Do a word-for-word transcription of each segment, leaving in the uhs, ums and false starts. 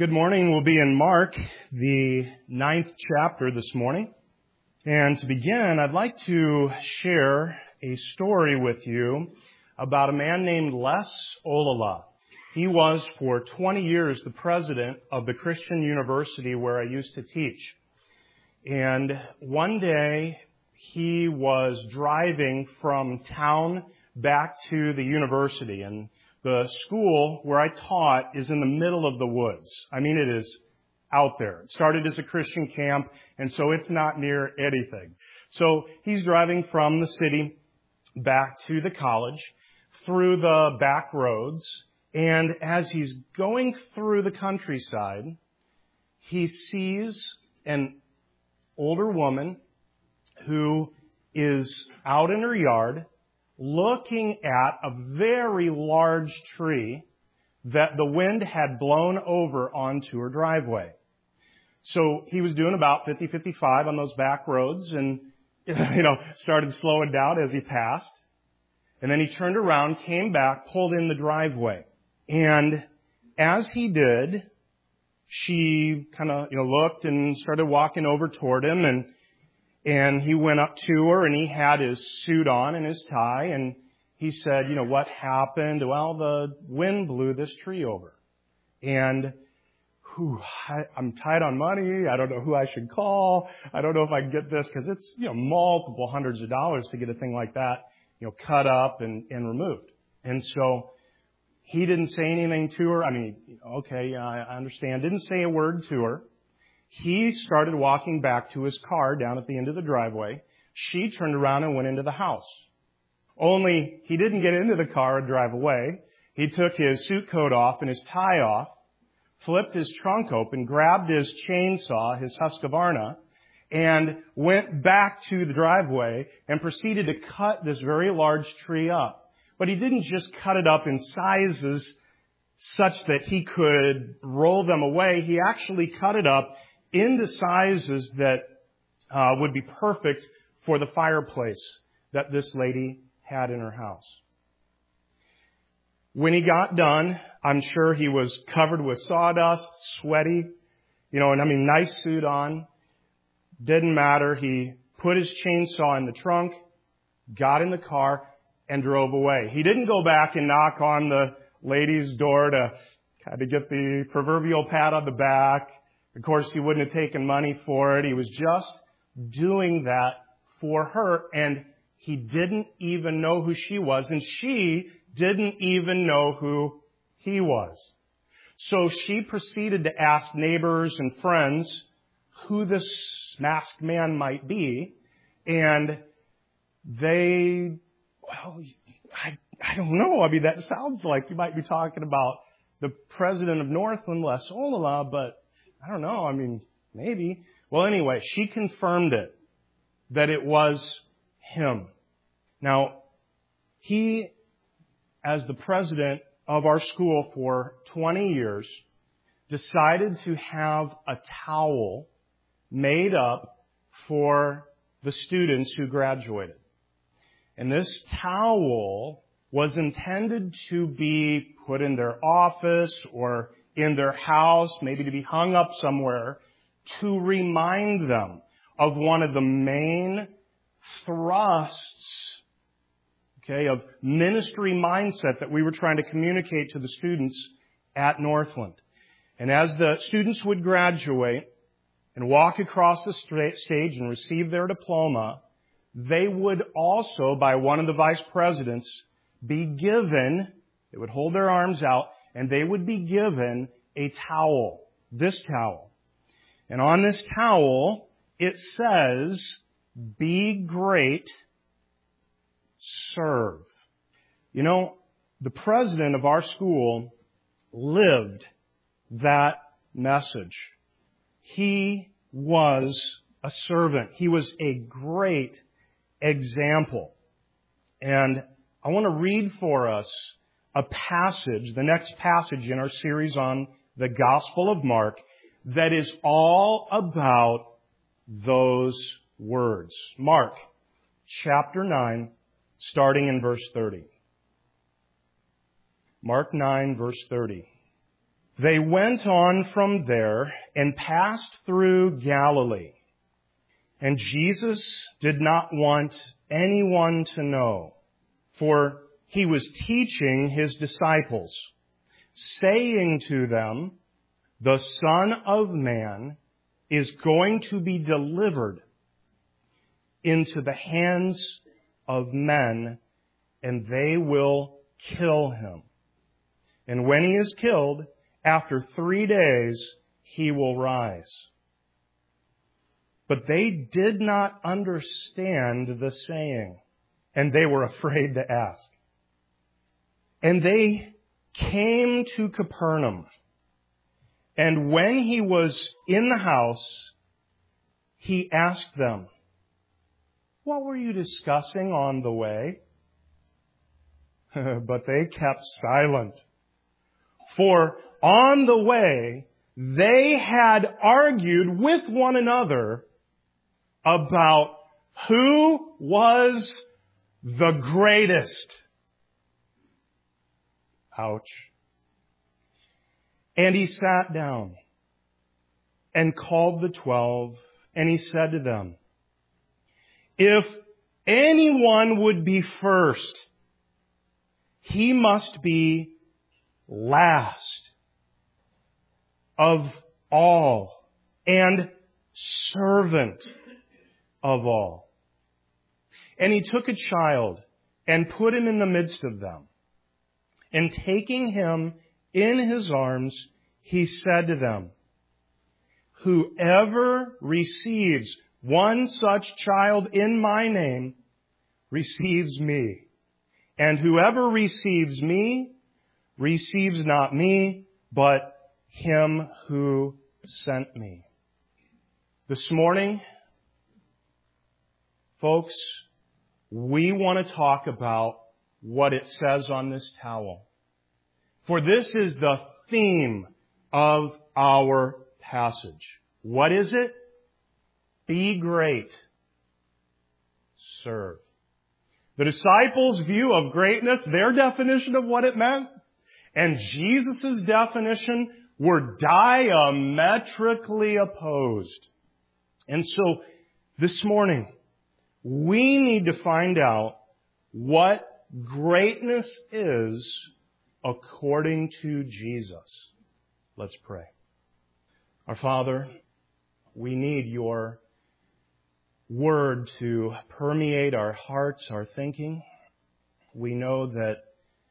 Good morning. We'll be in Mark, the ninth chapter this morning. And to begin, I'd like to share a story with you about a man named Les Olala. He was for twenty years the president of the Christian university where I used to teach. And one day he was driving from town back to the university, and the school where I taught is in the middle of the woods. I mean, it is out there. It started as a Christian camp, and so it's not near anything. So he's driving from the city back to the college through the back roads, and as he's going through the countryside, he sees an older woman who is out in her yard looking at a very large tree that the wind had blown over onto her driveway. So he was doing about fifty, fifty-five on those back roads and, you know, started slowing down as he passed. And then he turned around, came back, pulled in the driveway. And as he did, she kind of, you know, looked and started walking over toward him, and And he went up to her, and he had his suit on and his tie, and he said, you know, what happened? Well, the wind blew this tree over. And whew, I, I'm tight on money. I don't know who I should call. I don't know if I can get this, because it's, you know, multiple hundreds of dollars to get a thing like that, you know, cut up and, and removed. And so he didn't say anything to her. I mean, okay, yeah, I understand. Didn't say a word to her. He started walking back to his car down at the end of the driveway. She turned around and went into the house. Only he didn't get into the car and drive away. He took his suit coat off and his tie off, flipped his trunk open, grabbed his chainsaw, his Husqvarna, and went back to the driveway and proceeded to cut this very large tree up. But he didn't just cut it up in sizes such that he could roll them away. He actually cut it up into sizes that uh, would be perfect for the fireplace that this lady had in her house. When he got done, I'm sure he was covered with sawdust, sweaty, you know, and I mean, nice suit on. Didn't matter. He put his chainsaw in the trunk, got in the car, and drove away. He didn't go back and knock on the lady's door to kind of get the proverbial pat on the back. Of course, he wouldn't have taken money for it. He was just doing that for her, and he didn't even know who she was, and she didn't even know who he was. So she proceeded to ask neighbors and friends who this masked man might be, and they, well, I, I don't know. I mean, that sounds like you might be talking about the president of Northland, Les Olala, but I don't know. I mean, maybe. Well, anyway, she confirmed it, that it was him. Now, he, as the president of our school for twenty years, decided to have a towel made up for the students who graduated. And this towel was intended to be put in their office or in their house, maybe to be hung up somewhere, to remind them of one of the main thrusts, okay, of ministry mindset that we were trying to communicate to the students at Northland. And as the students would graduate and walk across the stage and receive their diploma, they would also, by one of the vice presidents, be given, they would hold their arms out, and they would be given a towel, this towel. And on this towel, it says, "Be great, serve." You know, the president of our school lived that message. He was a servant. He was a great example. And I want to read for us a passage, the next passage in our series on the Gospel of Mark, that is all about those words. Mark chapter nine, starting in verse thirty. Mark nine, verse thirty. They went on from there and passed through Galilee. And Jesus did not want anyone to know, for he was teaching his disciples, saying to them, "The Son of Man is going to be delivered into the hands of men, and they will kill him. And when he is killed, after three days, he will rise." But they did not understand the saying, and they were afraid to ask. And they came to Capernaum. And when he was in the house, he asked them, "What were you discussing on the way?" But they kept silent. For on the way, they had argued with one another about who was the greatest. Ouch. And he sat down and called the twelve, and he said to them, "If anyone would be first, he must be last of all and servant of all." And he took a child and put him in the midst of them. And taking him in his arms, he said to them, "Whoever receives one such child in my name receives me. And whoever receives me receives not me, but him who sent me." This morning, folks, we want to talk about what it says on this towel. For this is the theme of our passage. What is it? Be great. Serve. The disciples' view of greatness, their definition of what it meant, and Jesus' definition were diametrically opposed. And so, this morning, we need to find out what greatness is according to Jesus. Let's pray. Our Father, we need your word to permeate our hearts, our thinking. We know that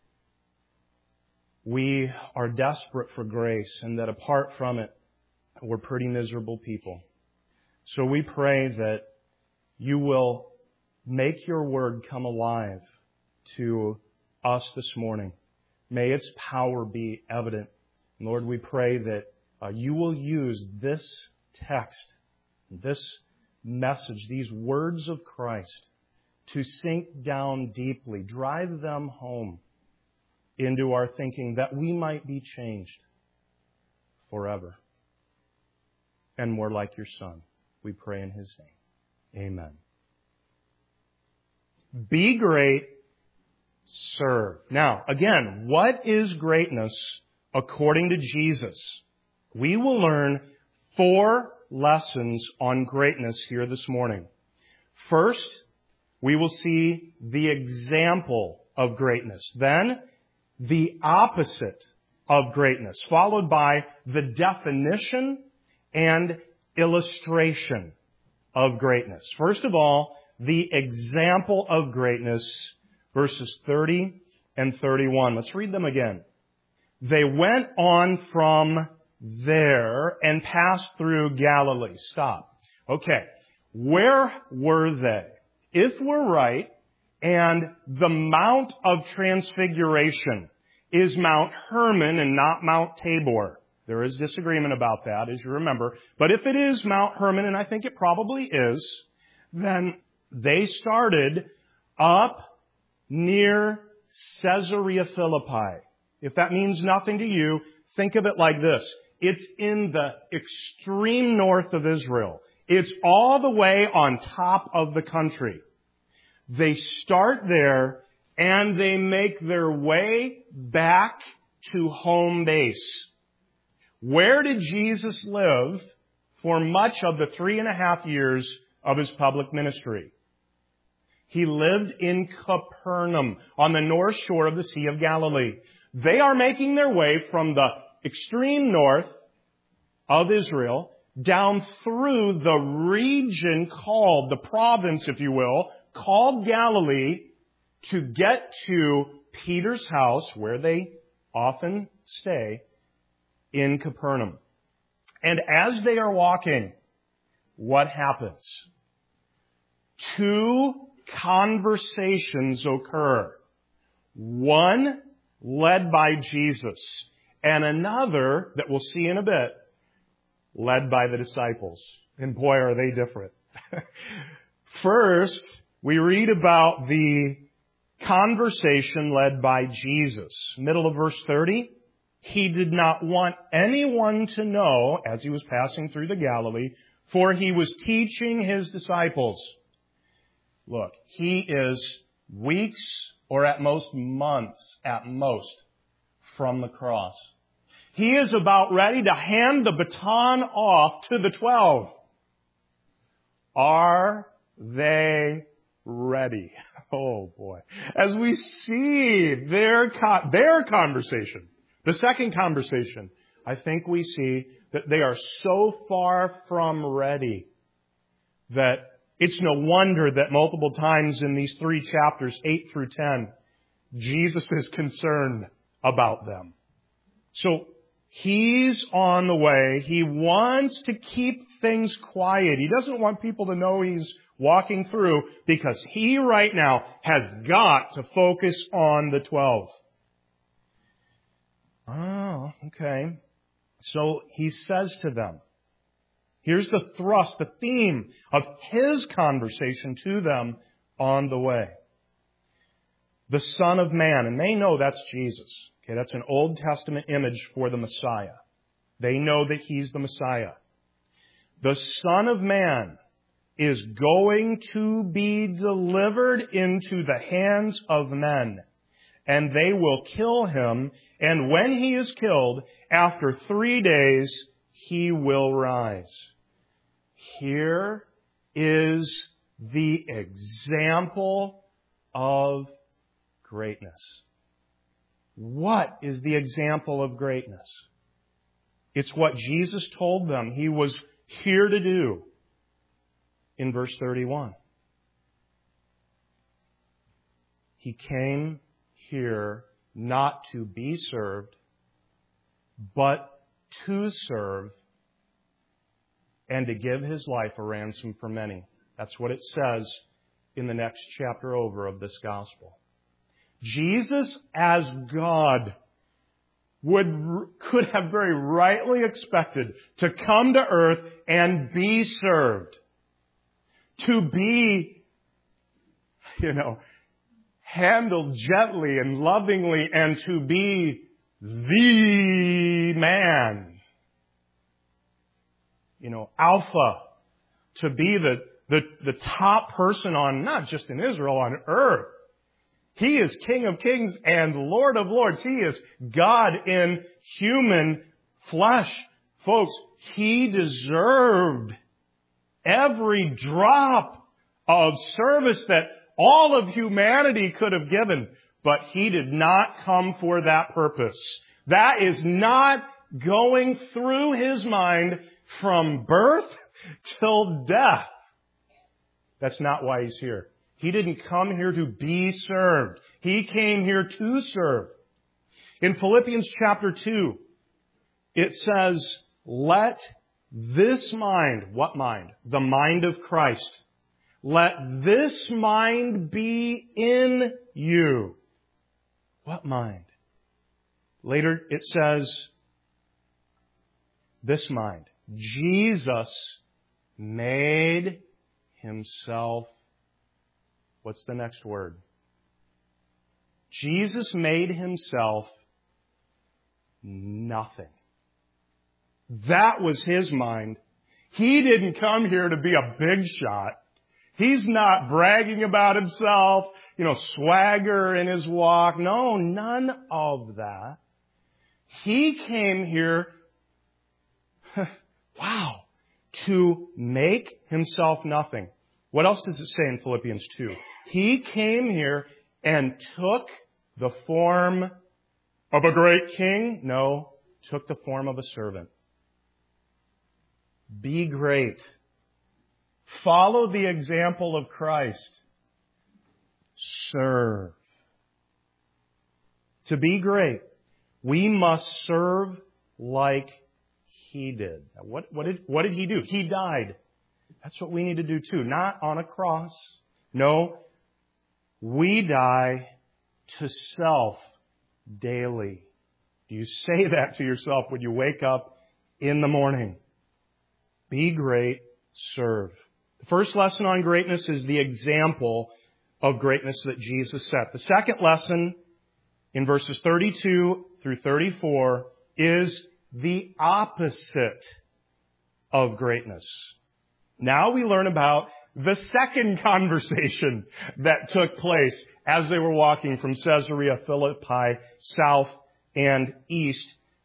we are desperate for grace and that apart from it, we're pretty miserable people. So we pray that you will make your word come alive to us this morning. May its power be evident. Lord, we pray that uh, you will use this text, this message, these words of Christ to sink down deeply, drive them home into our thinking that we might be changed forever and more like your Son. We pray in his name. Amen. Be great, serve. Now, again, what is greatness according to Jesus? We will learn four lessons on greatness here this morning. First, we will see the example of greatness. Then, the opposite of greatness, followed by the definition and illustration of greatness. First of all, the example of greatness, verses thirty and thirty-one. Let's read them again. They went on from there and passed through Galilee. Stop. Okay. Where were they? If we're right, and the Mount of Transfiguration is Mount Hermon and not Mount Tabor. There is disagreement about that, as you remember. But if it is Mount Hermon, and I think it probably is, then they started up near Caesarea Philippi. If that means nothing to you, think of it like this. It's in the extreme north of Israel. It's all the way on top of the country. They start there and they make their way back to home base. Where did Jesus live for much of the three and a half years of His public ministry? He lived in Capernaum on the north shore of the Sea of Galilee. They are making their way from the extreme north of Israel down through the region called, the province, if you will, called Galilee, to get to Peter's house, where they often stay, in Capernaum. And as they are walking, what happens? Two conversations occur. One led by Jesus, and another that we'll see in a bit, led by the disciples. And boy, are they different. First, we read about the conversation led by Jesus. Middle of verse thirty. He did not want anyone to know as He was passing through the Galilee, for He was teaching His disciples. Look, He is weeks or at most months, at most, from the cross. He is about ready to hand the baton off to the twelve. Are they ready? Oh boy. As we see their, co- their conversation, the second conversation, I think we see that they are so far from ready that it's no wonder that multiple times in these three chapters, eight through ten, Jesus is concerned about them. So He's on the way. He wants to keep things quiet. He doesn't want people to know He's walking through because He right now has got to focus on the twelve. Oh, okay. So He says to them, here's the thrust, the theme of His conversation to them on the way. The Son of Man, and they know that's Jesus. Okay, that's an Old Testament image for the Messiah. They know that He's the Messiah. The Son of Man is going to be delivered into the hands of men, and they will kill Him, and when He is killed, after three days, He will rise. Here is the example of greatness. What is the example of greatness? It's what Jesus told them He was here to do in verse thirty-one. He came here not to be served, but to serve and to give His life a ransom for many. That's what it says in the next chapter over of this gospel. Jesus, as God, would could have very rightly expected to come to earth and be served. To be, you know, handled gently and lovingly, and to be the man. You know, Alpha. To be the, the, the top person on, not just in Israel, on earth. He is King of Kings and Lord of Lords. He is God in human flesh. Folks, He deserved every drop of service that all of humanity could have given. But He did not come for that purpose. That is not going through His mind from birth till death. That's not why He's here. He didn't come here to be served. He came here to serve. In Philippians chapter two, it says, let this mind, what mind? The mind of Christ. Let this mind be in you. What mind? Later it says, this mind. Jesus made Himself. What's the next word? Jesus made Himself nothing. That was His mind. He didn't come here to be a big shot. He's not bragging about Himself, you know, swagger in His walk. No, none of that. He came here Wow. To make himself nothing. What else does it say in Philippians two? He came here and took the form of a great king? No, took the form of a servant. Be great. Follow the example of Christ. Serve. To be great, we must serve like He did. Now, what, what did, what did He do? He died. That's what we need to do too. Not on a cross. No, we die to self daily. Do you say that to yourself when you wake up in the morning? Be great, serve. The first lesson on greatness is the example of greatness that Jesus set. The second lesson in verses thirty-two through thirty-four is the opposite of greatness. Now we learn about the second conversation that took place as they were walking from Caesarea Philippi south and east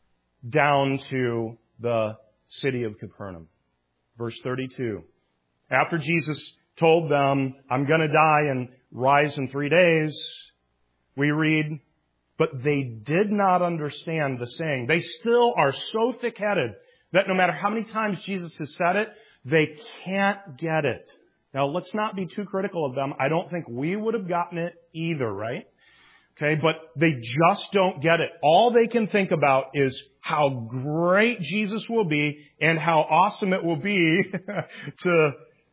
down to the city of Capernaum. Verse thirty-two. After Jesus told them, I'm going to die and rise in three days, we read, but they did not understand the saying. They still are so thick-headed that no matter how many times Jesus has said it, they can't get it. Now, let's not be too critical of them. I don't think we would have gotten it either, right? Okay, but they just don't get it. All they can think about is how great Jesus will be and how awesome it will be to,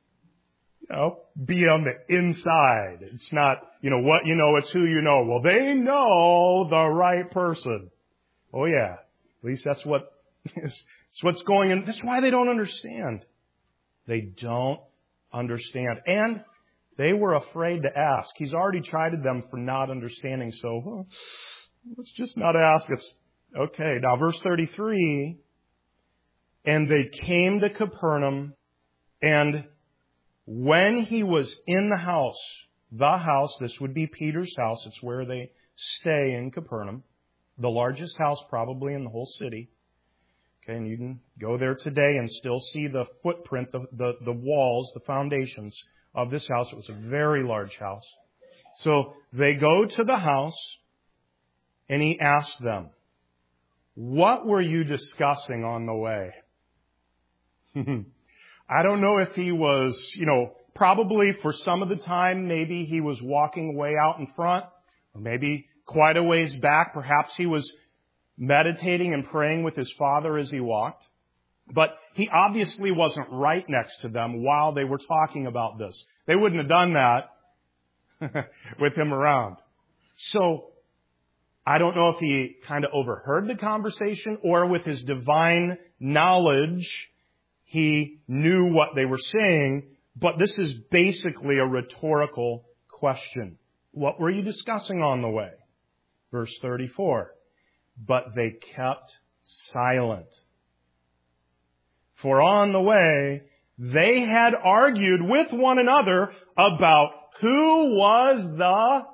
you know, be on the inside. It's not, you know, what you know, it's who you know. Well, they know the right person. Oh yeah, at least that's what is, it's what's going on. That's why they don't understand. They don't understand. And they were afraid to ask. He's already chided them for not understanding, so well, let's just not ask. It's okay. Now, verse thirty-three, and they came to Capernaum, and when he was in the house, the house, this would be Peter's house. It's where they stay in Capernaum, the largest house probably in the whole city. Okay, and you can go there today and still see the footprint, the, the, the walls, the foundations of this house. It was a very large house. So they go to the house, and he asked them, what were you discussing on the way? I don't know if he was, you know, probably for some of the time, maybe he was walking way out in front, or maybe quite a ways back. Perhaps he was meditating and praying with his Father as he walked. But he obviously wasn't right next to them while they were talking about this. They wouldn't have done that with him around. So I don't know if he kind of overheard the conversation or with his divine knowledge, he knew what they were saying. But this is basically a rhetorical question. What were you discussing on the way? Verse thirty-four. But they kept silent. For on the way, they had argued with one another about who was the...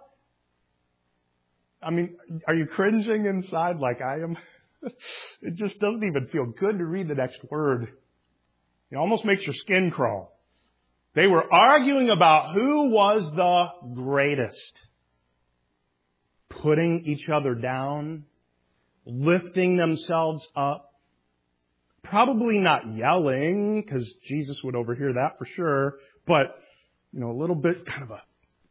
I mean, are you cringing inside like I am? It just doesn't even feel good to read the next word. It almost makes your skin crawl. They were arguing about who was the greatest. Putting each other down, lifting themselves up. Probably not yelling, because Jesus would overhear that for sure, but, you know, a little bit kind of a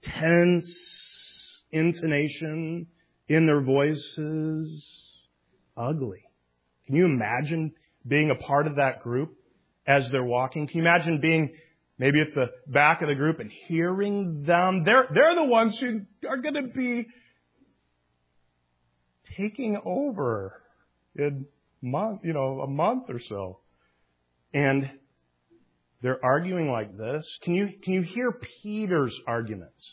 tense intonation in their voices. Ugly. Can you imagine being a part of that group as they're walking? Can you imagine being maybe at the back of the group and hearing them? They're, they're the ones who are going to be taking over in month, you know, a month or so. And they're arguing like this. Can you, can you hear Peter's arguments?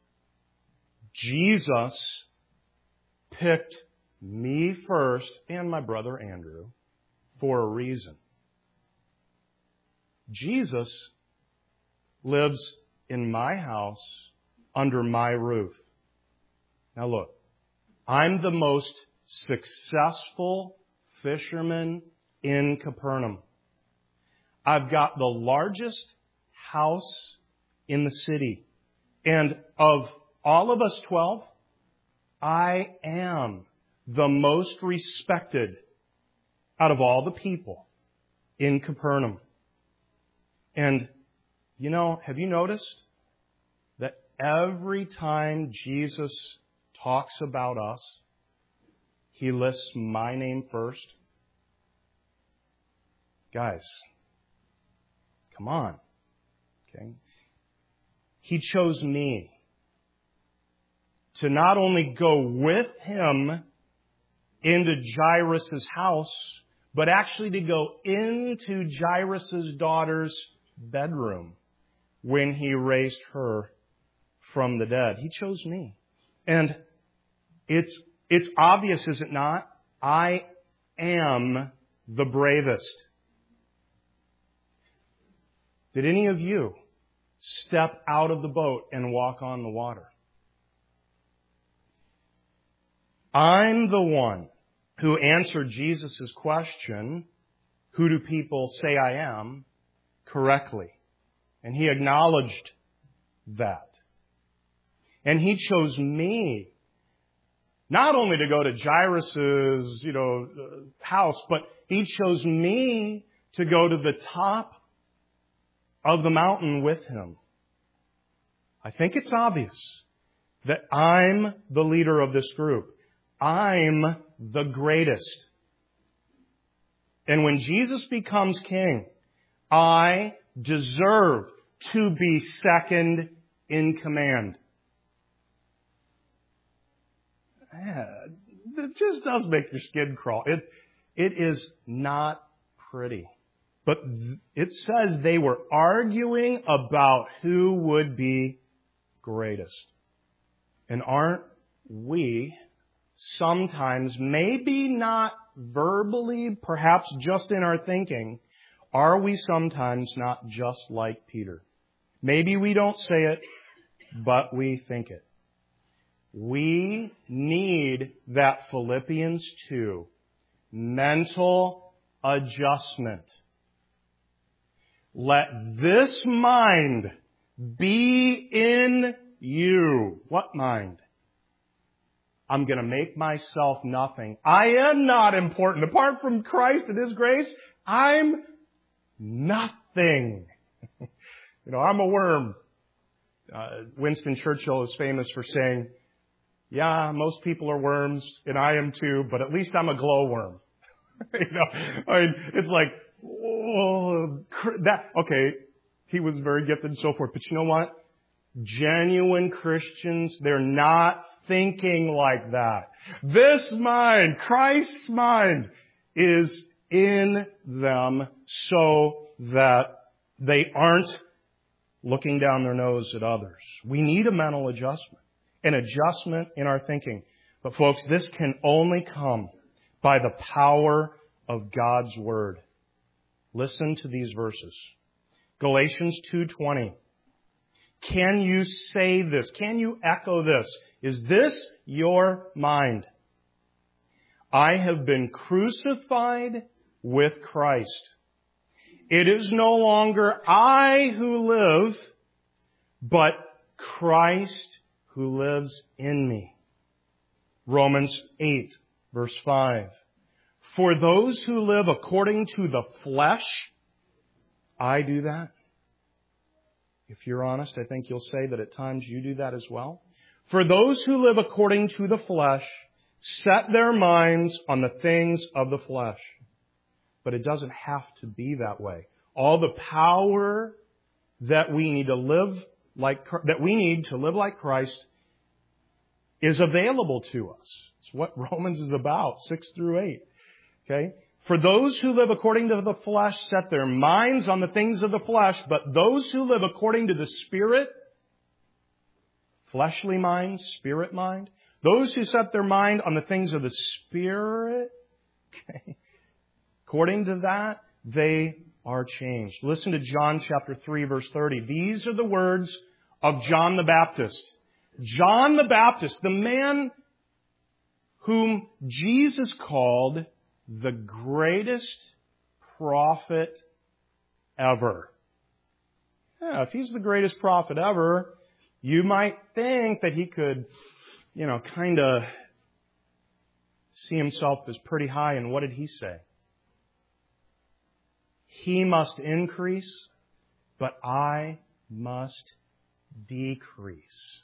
Jesus picked me first and my brother Andrew for a reason. Jesus lives in my house under my roof. Now look, I'm the most successful fisherman in Capernaum. I've got the largest house in the city. And of all of us twelve, I am the most respected out of all the people in Capernaum. And, you know, have you noticed that every time Jesus talks about us, He lists my name first? Guys, come on. Okay? He chose me to not only go with Him into Jairus' house, but actually to go into Jairus' daughter's bedroom when He raised her from the dead. He chose me. And it's, it's obvious, is it not? I am the bravest. Did any of you step out of the boat and walk on the water? I'm the one who answered Jesus' question, who do people say I am, correctly. And He acknowledged that. And He chose me not only to go to Jairus' you know, house, but He chose me to go to the top of the mountain with Him. I think it's obvious that I'm the leader of this group. I'm the greatest. And when Jesus becomes king, I deserve to be second in command. Yeah, it just does make your skin crawl. It, it is not pretty. But it says they were arguing about who would be greatest. And aren't we sometimes, maybe not verbally, perhaps just in our thinking, are we sometimes not just like Peter? Maybe we don't say it, but we think it. We need that Philippians two mental adjustment. Let this mind be in you. What mind? I'm going to make myself nothing. I am not important. Apart from Christ and His grace, I'm nothing. You know, I'm a worm. Uh, Winston Churchill is famous for saying, yeah, most people are worms, and I am too, but at least I'm a glowworm. You know, I mean, it's like, oh, that, okay, he was very gifted and so forth, but you know what? Genuine Christians, they're not thinking like that. This mind, Christ's mind, is in them so that they aren't looking down their nose at others. We need a mental adjustment, an adjustment in our thinking. But folks, this can only come by the power of God's Word. Listen to these verses. Galatians two twenty. Can you say this? Can you echo this? Is this your mind? I have been crucified with Christ. It is no longer I who live, but Christ who lives in me. Romans eight, verse five. For those who live according to the flesh, I do that. If you're honest, I think you'll say that at times you do that as well. For those who live according to the flesh, set their minds on the things of the flesh. But it doesn't have to be that way. All the power that we need to live like, that we need to live like Christ is available to us. It's what Romans is about, six through eight. Okay? For those who live according to the flesh set their minds on the things of the flesh, but those who live according to the Spirit, fleshly mind, spirit mind, those who set their mind on the things of the Spirit, okay, according to that, they are changed. Listen to John chapter three, verse thirty. These are the words of John the Baptist. John the Baptist, the man whom Jesus called the greatest prophet ever. Yeah, if he's the greatest prophet ever, you might think that he could, you know, kind of see himself as pretty high. And what did he say? He must increase, but I must decrease.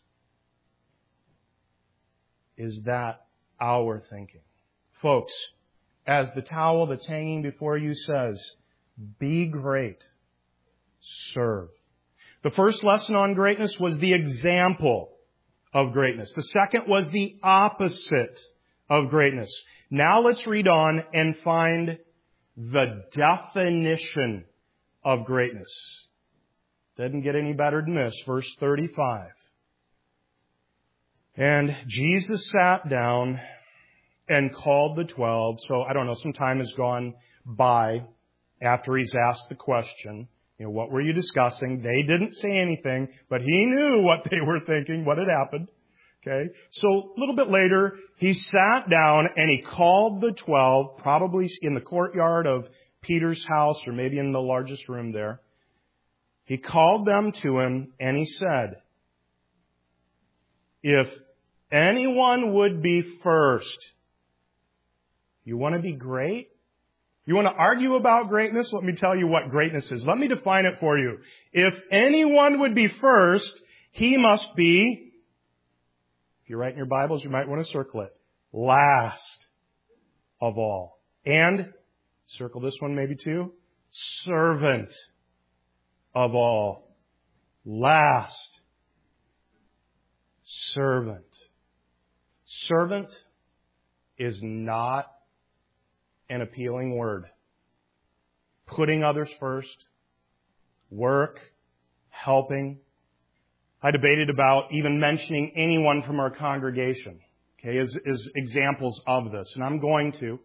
Is that our thinking? Folks, as the towel that's hanging before you says, be great, serve. The first lesson on greatness was the example of greatness. The second was the opposite of greatness. Now let's read on and find the definition of greatness. Doesn't get any better than this. Verse thirty-five. And Jesus sat down and called the twelve. So, I don't know, some time has gone by after he's asked the question. You know, what were you discussing? They didn't say anything, but he knew what they were thinking, what had happened. Okay? So, a little bit later, he sat down and he called the twelve, probably in the courtyard of Peter's house or maybe in the largest room there. He called them to him and he said, if anyone would be first, you want to be great? You want to argue about greatness? Let me tell you what greatness is. Let me define it for you. If anyone would be first, he must be, if you write in your Bibles, you might want to circle it, last of all. And, circle this one maybe too, servant of all. Last. Servant. Servant is not an appealing word. Putting others first, work, helping. I debated about even mentioning anyone from our congregation, okay, as, as examples of this. And I'm going to.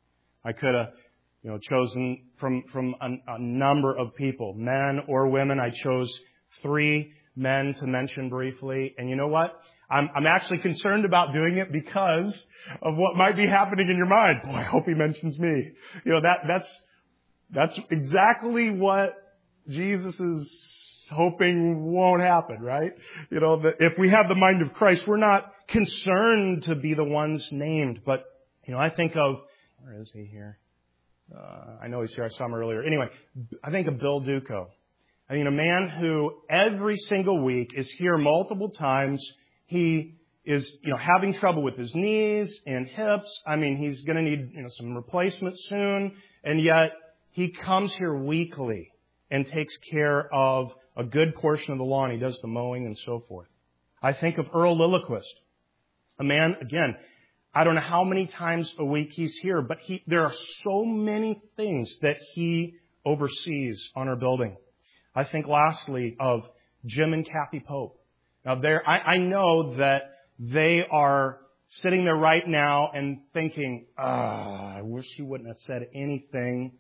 I could have, you know, chosen from, from a, a number of people, men or women. I chose three men to mention briefly. And you know what? I'm, I'm actually concerned about doing it because of what might be happening in your mind. Boy, I hope he mentions me. You know, that, that's, that's exactly what Jesus is hoping won't happen, right? You know, that if we have the mind of Christ, we're not concerned to be the ones named. But, you know, I think of, where is he here? Uh, I know he's here. I saw him earlier. Anyway, I think of Bill Duco. I mean, a man who every single week is here multiple times. He is, you know, having trouble with his knees and hips. I mean, he's going to need, you know, some replacement soon. And yet he comes here weekly and takes care of a good portion of the lawn. He does the mowing and so forth. I think of Earl Lilliquist, a man, again, I don't know how many times a week he's here, but he, there are so many things that he oversees on our building. I think lastly of Jim and Kathy Pope. Now there, I, I know that they are sitting there right now and thinking, ah, I wish he wouldn't have said anything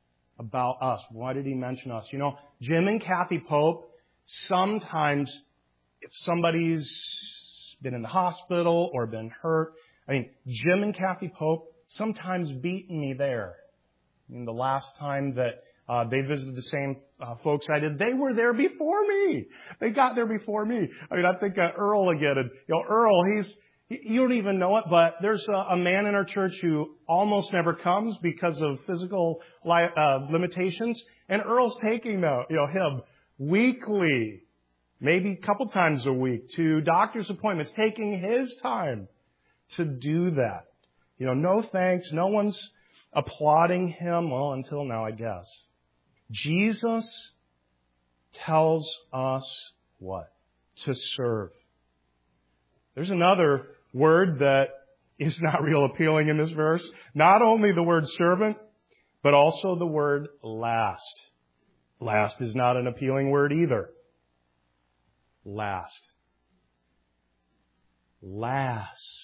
about us. Why did he mention us? You know, Jim and Kathy Pope, sometimes if somebody's been in the hospital or been hurt, I mean, Jim and Kathy Pope sometimes beaten me there. I mean, the last time that uh, they visited the same uh, folks I did, they were there before me. They got there before me. I mean, I think uh, Earl again. And, you know, Earl, he's, he, you don't even know it, but there's a, a man in our church who almost never comes because of physical li- uh, limitations. And Earl's taking the, you know, him weekly, maybe a couple times a week to doctor's appointments, taking his time to do that. You know, no thanks. No one's applauding him. Well, until now, I guess. Jesus tells us what? To serve. There's another word that is not real appealing in this verse. Not only the word servant, but also the word last. Last is not an appealing word either. Last. Last.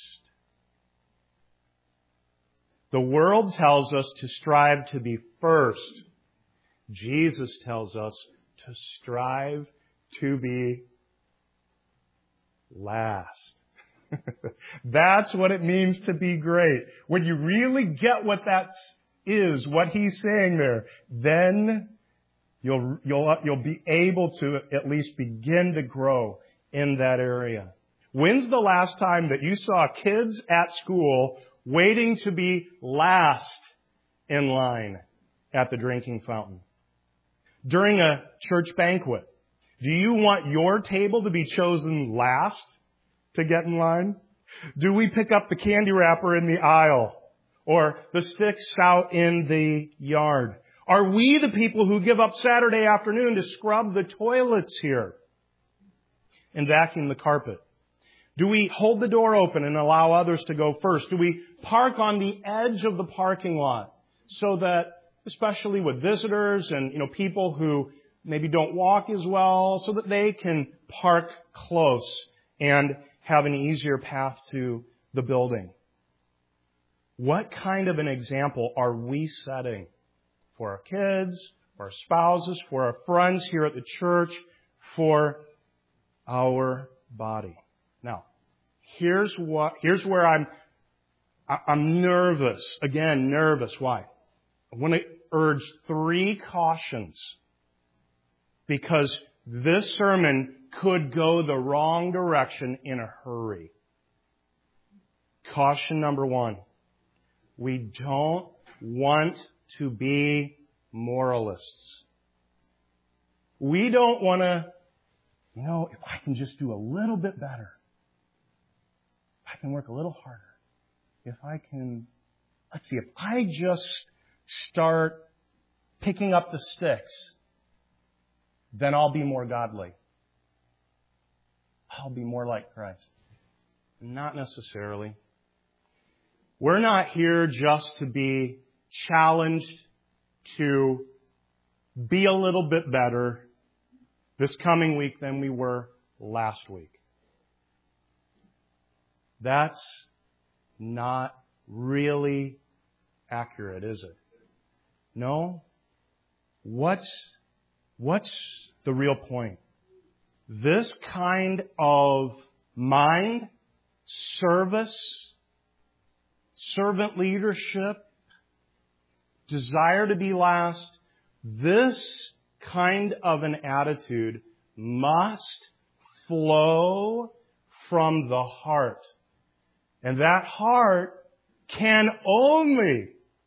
The world tells us to strive to be first. Jesus tells us to strive to be last. That's what it means to be great. When you really get what that is, what he's saying there, then You'll, you'll, you'll be able to at least begin to grow in that area. When's the last time that you saw kids at school waiting to be last in line at the drinking fountain? During a church banquet, do you want your table to be chosen last to get in line? Do we pick up the candy wrapper in the aisle or the sticks out in the yard? Are we the people who give up Saturday afternoon to scrub the toilets here and vacuum the carpet? Do we hold the door open and allow others to go first? Do we park on the edge of the parking lot so that, especially with visitors and, you know, people who maybe don't walk as well, so that they can park close and have an easier path to the building? What kind of an example are we setting for our kids, for our spouses, for our friends here at the church, for our body? Now, here's what, here's where I'm, I'm nervous. Again, nervous. Why? I want to urge three cautions, because this sermon could go the wrong direction in a hurry. Caution number one. We don't want to be moralists. We don't want to, you know, if I can just do a little bit better, if I can work a little harder, if I can, let's see, if I just start picking up the sticks, then I'll be more godly. I'll be more like Christ. Not necessarily. We're not here just to be challenged to be a little bit better this coming week than we were last week. That's not really accurate, is it? No? What's, what's the real point? This kind of mind, service, servant leadership, desire to be last, this kind of an attitude must flow from the heart. And that heart can only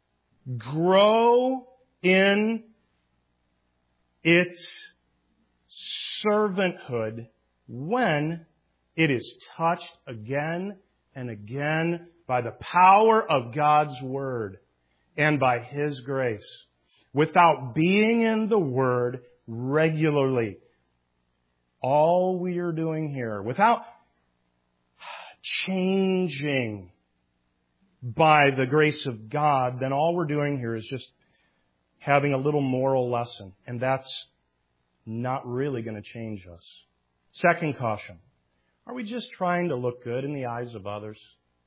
grow in its servanthood when it is touched again and again by the power of God's Word and by His grace. Without being in the Word regularly, all we are doing here, without changing by the grace of God, then all we're doing here is just having a little moral lesson. And that's not really going to change us. Second caution. Are we just trying to look good in the eyes of others?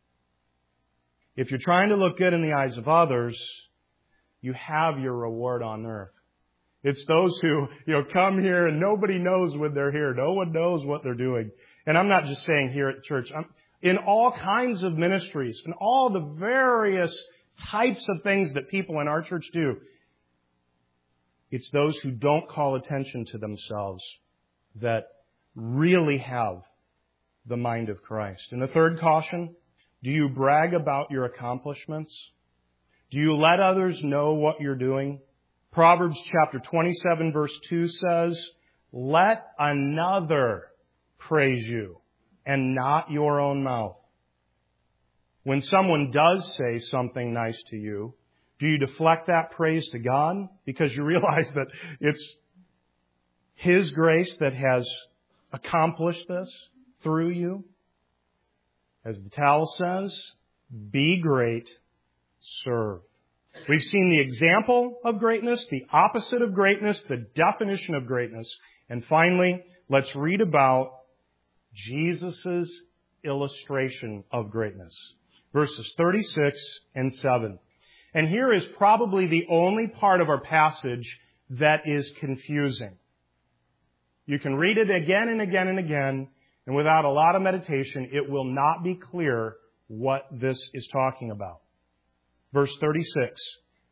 If you're trying to look good in the eyes of others, you have your reward on earth. It's those who, you know, come here and nobody knows when they're here. No one knows what they're doing. And I'm not just saying here at church. I'm in all kinds of ministries and all the various types of things that people in our church do. It's those who don't call attention to themselves that really have the mind of Christ. And the third caution, do you brag about your accomplishments? Do you let others know what you're doing? Proverbs chapter twenty-seven verse two says, let another praise you and not your own mouth. When someone does say something nice to you, do you deflect that praise to God because you realize that it's His grace that has accomplished this through you? As the towel says, be great, serve. We've seen the example of greatness, the opposite of greatness, the definition of greatness. And finally, let's read about Jesus' illustration of greatness. Verses thirty-six and seven. And here is probably the only part of our passage that is confusing. You can read it again and again and again, and without a lot of meditation, it will not be clear what this is talking about. Verse thirty-six.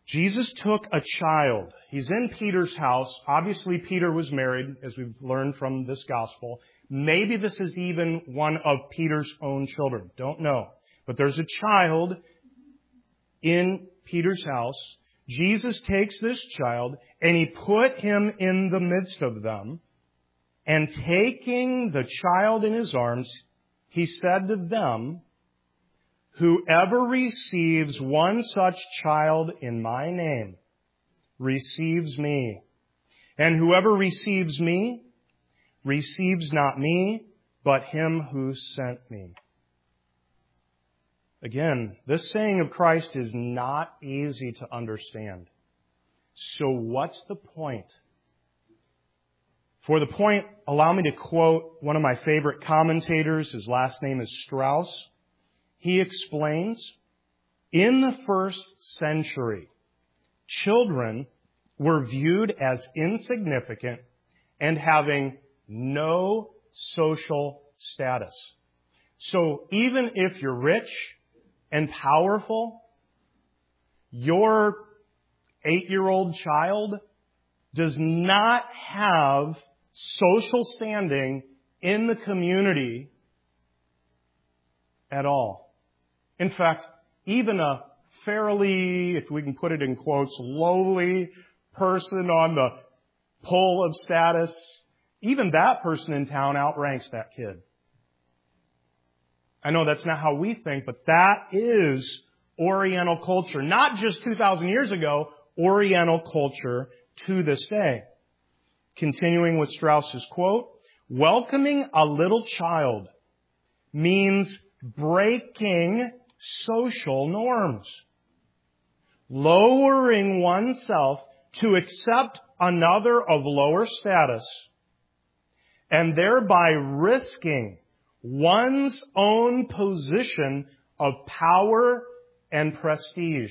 Jesus took a child. He's in Peter's house. Obviously, Peter was married, as we've learned from this gospel. Maybe this is even one of Peter's own children. Don't know. But there's a child in Peter's house. Jesus takes this child and he put him in the midst of them. And taking the child in his arms, he said to them, "Whoever receives one such child in my name receives me. And whoever receives me receives not me, but him who sent me." Again, this saying of Christ is not easy to understand. So what's the point? For the point, allow me to quote one of my favorite commentators. His last name is Strauss. He explains, in the first century, children were viewed as insignificant and having no social status. So even if you're rich and powerful, your eight-year-old child does not have social standing in the community at all. In fact, even a fairly, if we can put it in quotes, lowly person on the pole of status, even that person in town outranks that kid. I know that's not how we think, but that is Oriental culture. Not just two thousand years ago, Oriental culture to this day. Continuing with Strauss's quote, welcoming a little child means breaking social norms, lowering oneself to accept another of lower status, and thereby risking one's own position of power and prestige.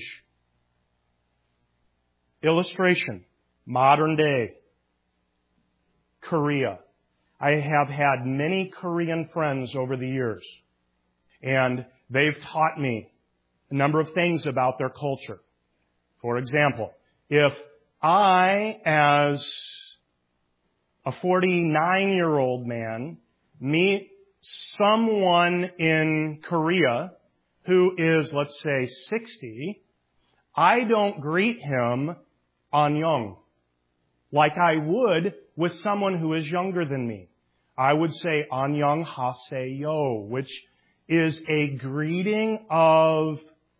Illustration, modern day, Korea. I have had many Korean friends over the years, and they've taught me a number of things about their culture. For example, if I, as a forty-nine-year-old man, meet someone in Korea who is, let's say, sixty, I don't greet him annyeong like I would with someone who is younger than me. I would say annyeong haseyo, which is a greeting of,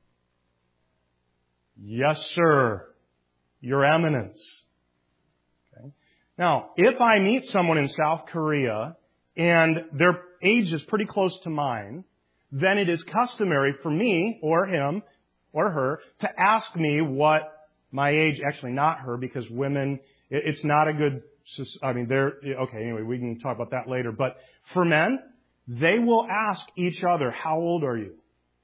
yes, sir, your eminence. Okay. Now, if I meet someone in South Korea and their age is pretty close to mine, then it is customary for me or him or her to ask me what my age, actually not her, because women, it's not a good, I mean, they're, okay, anyway, we can talk about that later. But for men, they will ask each other, how old are you?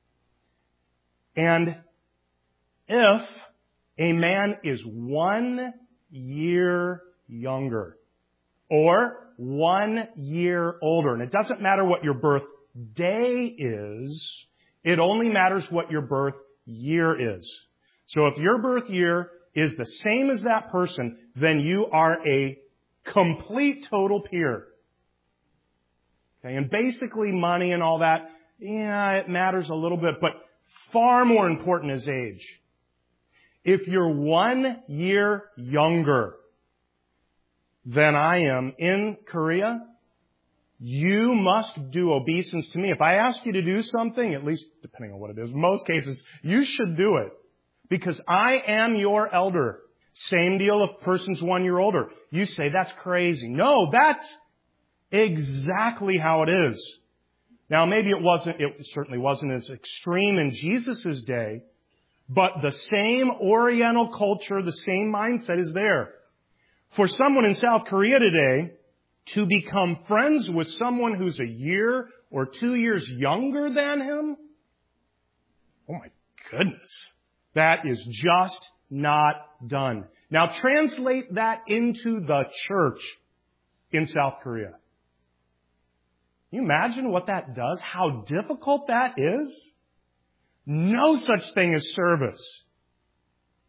And if a man is one year younger or one year older, and it doesn't matter what your birthday is, it only matters what your birth year is. So if your birth year is the same as that person, then you are a complete total peer. Okay, and basically money and all that, yeah, it matters a little bit, but far more important is age. If you're one year younger than I am in Korea, you must do obeisance to me. If I ask you to do something, at least depending on what it is, in most cases, you should do it. Because I am your elder. Same deal if a person's one year older. You say, that's crazy. No, that's exactly how it is. Now, maybe it wasn't, it certainly wasn't as extreme in Jesus' day, but the same Oriental culture, the same mindset is there. For someone in South Korea today to become friends with someone who's a year or two years younger than him, oh my goodness, that is just not done. Now translate that into the church in South Korea. Can you imagine what that does? How difficult that is? No such thing as service.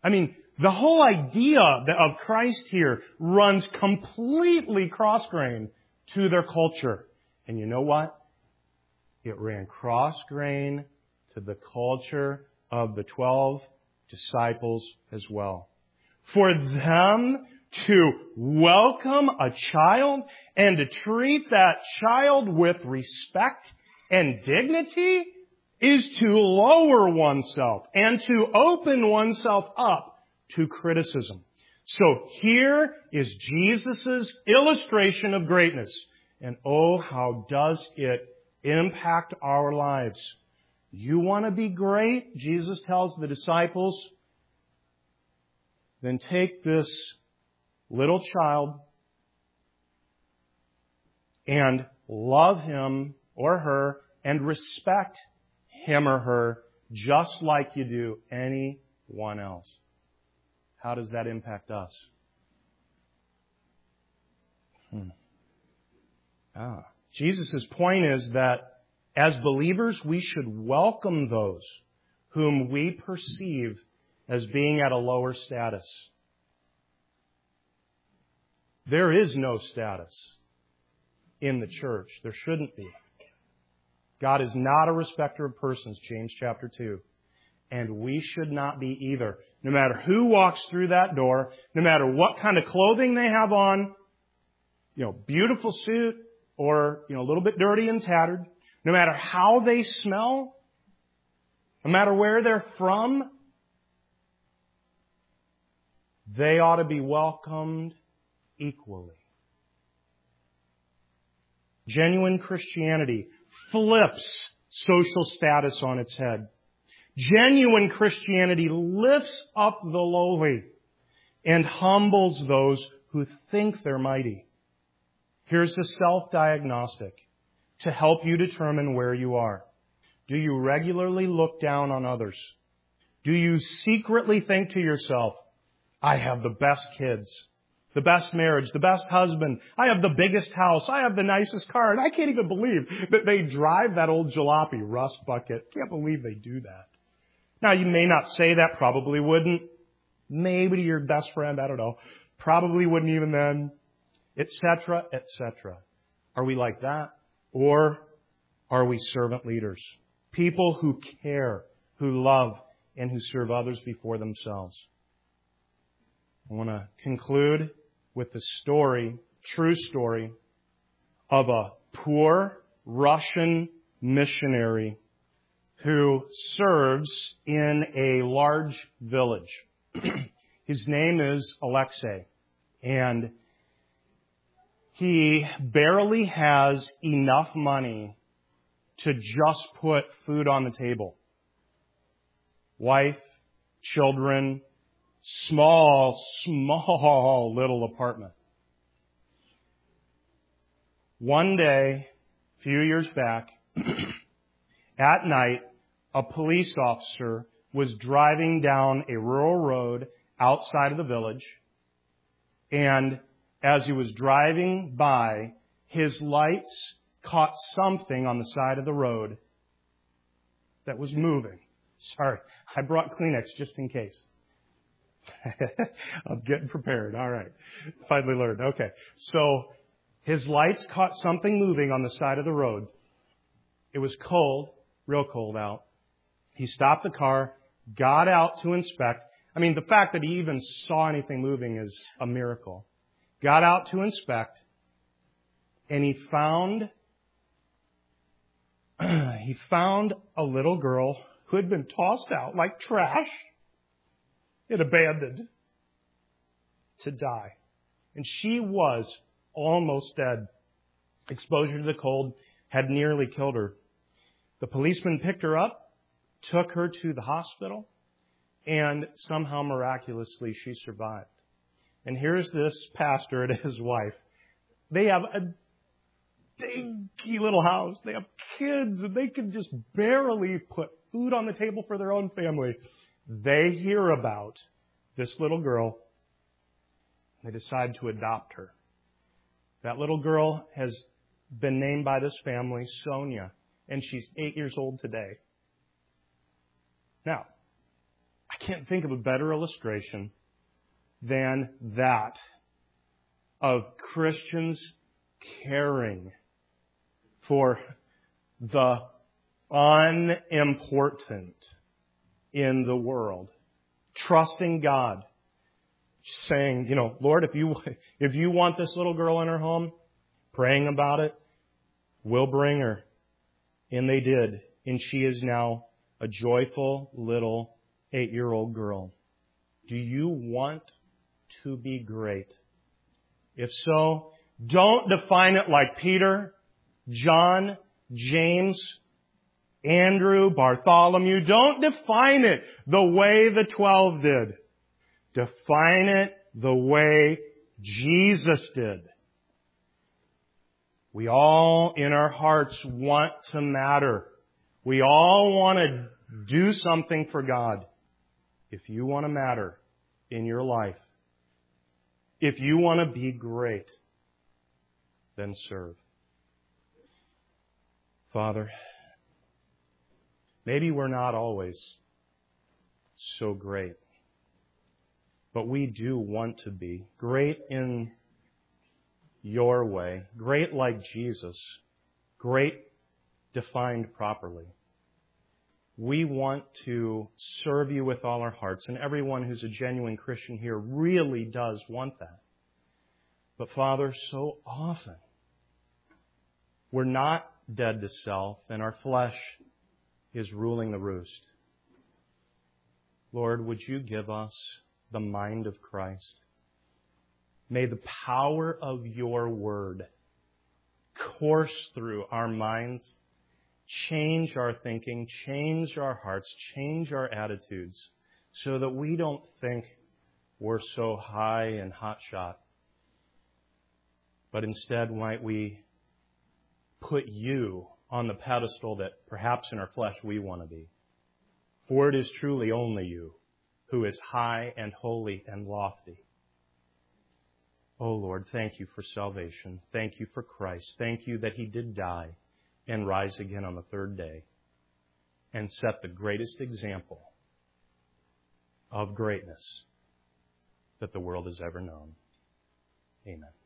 I mean, the whole idea of Christ here runs completely cross-grain to their culture. And you know what? It ran cross-grain to the culture of the twelve disciples as well. For them to welcome a child and to treat that child with respect and dignity is to lower oneself and to open oneself up to criticism. So here is Jesus' illustration of greatness. And oh, how does it impact our lives? You want to be great, Jesus tells the disciples, then take this little child and love him or her and respect him or her just like you do anyone else. How does that impact us? Hmm. Ah. Jesus' point is that as believers, we should welcome those whom we perceive as being at a lower status. There is no status in the church. There shouldn't be. God is not a respecter of persons, James chapter two. And we should not be either. No matter who walks through that door, no matter what kind of clothing they have on, you know, beautiful suit or, you know, a little bit dirty and tattered, no matter how they smell, no matter where they're from, they ought to be welcomed equally. Genuine Christianity flips social status on its head. Genuine Christianity lifts up the lowly and humbles those who think they're mighty. Here's a self-diagnostic to help you determine where you are. Do you regularly look down on others? Do you secretly think to yourself, I have the best kids, the best marriage, the best husband, I have the biggest house, I have the nicest car, and I can't even believe that they drive that old jalopy rust bucket. Can't believe they do that. Now, you may not say that, probably wouldn't. Maybe to your best friend, I don't know. Probably wouldn't even then, et cetera, et cetera. Are we like that? Or are we servant leaders? People who care, who love, and who serve others before themselves. I want to conclude with the story, true story, of a poor Russian missionary who serves in a large village. His name is Alexei, and he barely has enough money to just put food on the table. Wife, children, small, small little apartment. One day, a few years back, at night, a police officer was driving down a rural road outside of the village, and as he was driving by, his lights caught something on the side of the road that was moving. Sorry, I brought Kleenex just in case. I'm getting prepared. All right. Finally learned. Okay. So his lights caught something moving on the side of the road. It was cold, real cold out. He stopped the car, got out to inspect. I mean, the fact that he even saw anything moving is a miracle. Got out to inspect, and he found he found a little girl who had been tossed out like trash and abandoned to die. And she was almost dead. Exposure to the cold had nearly killed her. The policeman picked her up, took her to the hospital, and somehow miraculously she survived. And here's this pastor and his wife. They have a dinky little house. They have kids, and they can just barely put food on the table for their own family. They hear about this little girl. They decide to adopt her. That little girl has been named by this family Sonia, and she's eight years old today. Now, I can't think of a better illustration than that of Christians caring for the unimportant in the world. Trusting God. Saying, you know, Lord, if you if you want this little girl in her home, praying about it, we'll bring her. And they did. And she is now a joyful little eight-year-old girl. Do you want to be great? If so, don't define it like Peter, John, James, Andrew, Bartholomew. Don't define it the way the twelve did. Define it the way Jesus did. We all in our hearts want to matter. We all want to do something for God. If you want to matter in your life, if you want to be great, then serve. Father, maybe we're not always so great, but we do want to be great in your way, great like Jesus, great defined properly. We want to serve you with all our hearts, and everyone who's a genuine Christian here really does want that. But Father, so often we're not dead to self, and our flesh is ruling the roost. Lord, would you give us the mind of Christ? May the power of your word course through our minds, change our thinking, change our hearts, change our attitudes, so that we don't think we're so high and hotshot, but instead might we put you on the pedestal that perhaps in our flesh we want to be. For it is truly only you who is high and holy and lofty. Oh Lord, thank you for salvation. Thank you for Christ. Thank you that He did die and rise again on the third day and set the greatest example of greatness that the world has ever known. Amen.